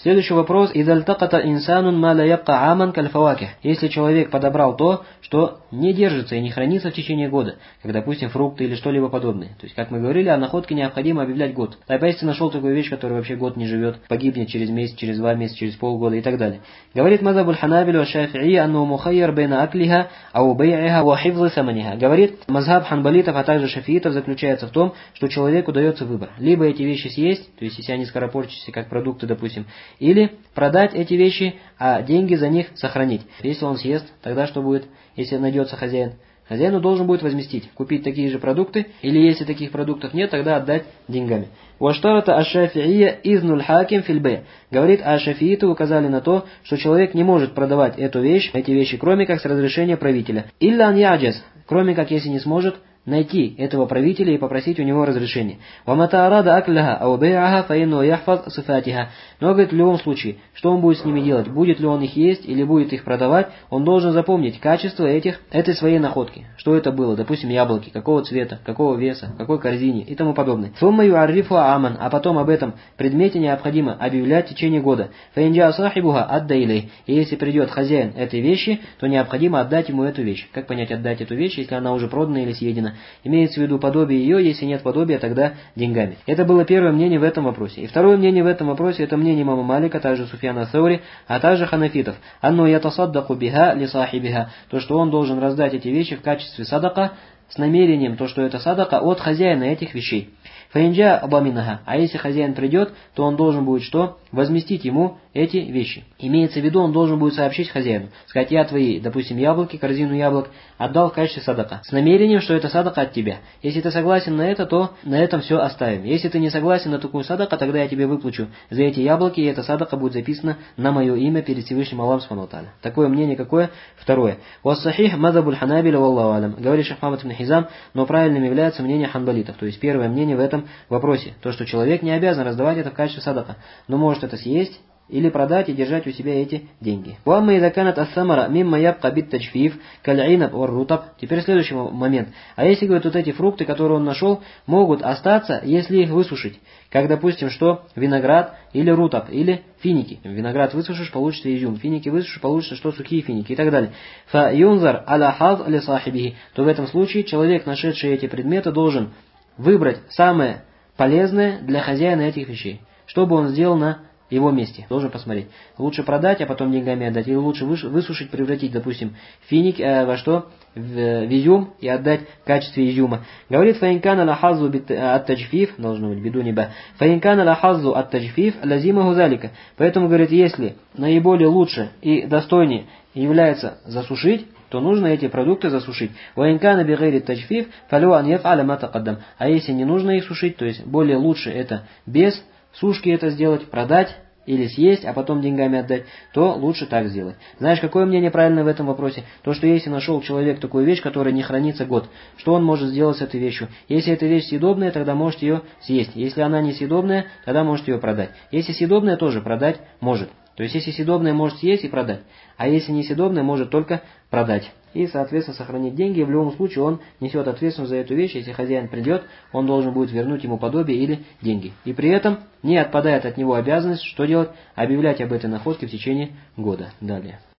Следующий вопрос. Идальтаката инсанун ма ла ябка аман кальфаваких. Если человек подобрал то, что не держится и не хранится в течение года, как, допустим, фрукты или что-либо подобное. То есть, как мы говорили, о находке необходимо объявлять год. А если нашел такую вещь, которая вообще год не живет, погибнет через месяц, через 2 месяца, через полгода и так далее. Говорит мазабуль ханабилю ва шафи'и анну мухайяр бейна аклиха ау бей'iха ва хифзы саманиха. Говорит, мазхаб ханбалитов, а также шафиитов заключается в том, что человеку дается выбор. Либо эти вещи съесть, то есть если они скоропортятся, как продукты, допустим, или продать эти вещи, а деньги за них сохранить. Если он съест, тогда что будет, если найдется хозяин? Хозяину должен будет возместить, купить такие же продукты, или если таких продуктов нет, тогда отдать деньгами. Уаштарата аш-шафи'ия изнуль хаким фильбе. Говорит, а шафииты указали на то, что человек не может продавать эту вещь, эти вещи, кроме как с разрешения правителя. Илля ан яджаз, кроме как если не сможет найти этого правителя и попросить у него разрешения. وَمَتَى أَرَادَ أَكْلَهَا أَوْ بَيْعَهَا فَإِنَّهُ يَحْفَظْ صِفَاتِهَا. Но, говорит, в любом случае, что он будет с ними делать? Будет ли он их есть или будет их продавать? Он должен запомнить качество этой своей находки. Что это было? Допустим, яблоки, какого цвета, какого веса, какой корзине и тому подобное. ثُمَّ يُعَرِّفُهَا عَامًا. А потом об этом предмете необходимо объявлять в течение года. فَإِنْ جَاءَ صَاحِبُهَا أَدَّ إِلَيْهِ. И если придет хозяин этой вещи, то необходимо отдать ему эту вещь. Как понять отдать эту вещь, если она уже продана или съедена? Имеется в виду подобие ее, если нет подобия, тогда деньгами. Это было первое мнение в этом вопросе. И второе мнение в этом вопросе, это мнение имама Малика, также Суфьяна Саури, а также ханафитов. «Анну ятасаддаку биха ли сахибиха». То, что он должен раздать эти вещи в качестве садака, с намерением, то, что это садака от хозяина этих вещей. Фаинджа абаминаха. А если хозяин придет, то он должен будет что? Возместить ему эти вещи. Имеется в виду, он должен будет сообщить хозяину. Сказать, я твои, допустим, яблоки, корзину яблок отдал в качестве садака. С намерением, что это садака от тебя. Если ты согласен на это, то на этом все оставим. Если ты не согласен на такую садака, тогда я тебе выплачу за эти яблоки, и эта садака будет записана на мое имя перед Всевышним Аллахом Субхану ва Тааля. Такое мнение какое? Второе. «Вассахих мазабуль ханабиля валлаху алям». Говорит Шейх Мухаммад ибн Хизам, но правильным является мнение ханбалитов. То есть первое мнение в этом вопросе. То, что человек не обязан раздавать это в качестве садака, но может это съесть или продать и держать у себя эти деньги. «Уамма иза канат ас-самара мимма ябка бит таджфиф каль-инаб вар-рутаб». Теперь следующий момент. А если, говорят, вот эти фрукты, которые он нашел, могут остаться, если их высушить. Как, допустим, что виноград или рутаб, или финики. Виноград высушишь, получится изюм. Финики высушишь, получится что сухие финики и так далее. «Фа юнзар аля хаз ли сахибихи». То в этом случае человек, нашедший эти предметы, должен выбрать самое полезное для хозяина этих вещей. Что бы он сделал на его месте. Должен посмотреть. Лучше продать, а потом деньгами отдать. Или лучше высушить, превратить, допустим, финик во что? В изюм и отдать в качестве изюма. Говорит, фаинкана лахазу ат-таджфиф, должно быть, биду неба. Фаинкана лахазу ат-таджфиф лазимаху залика. Поэтому, говорит, если наиболее лучше и достойнее является засушить, то нужно эти продукты засушить. Ваинкана бигайри таджфиф фалю ан яф'аля ма тақаддам. А если не нужно их сушить, то есть более лучше это без сушки это сделать, продать или съесть, а потом деньгами отдать, то лучше так сделать. Знаешь, какое мнение правильное в этом вопросе? То, что если нашел человек такую вещь, которая не хранится год, что он может сделать с этой вещью? Если эта вещь съедобная, тогда может ее съесть. Если она не съедобная, тогда может ее продать. Если съедобная, тоже продать может. То есть, если съедобное, может съесть и продать. А если не съедобное, может только продать. И, соответственно, сохранить деньги. В любом случае, он несет ответственность за эту вещь. Если хозяин придет, он должен будет вернуть ему подобие или деньги. И при этом не отпадает от него обязанность, что делать? Объявлять об этой находке в течение года. Далее.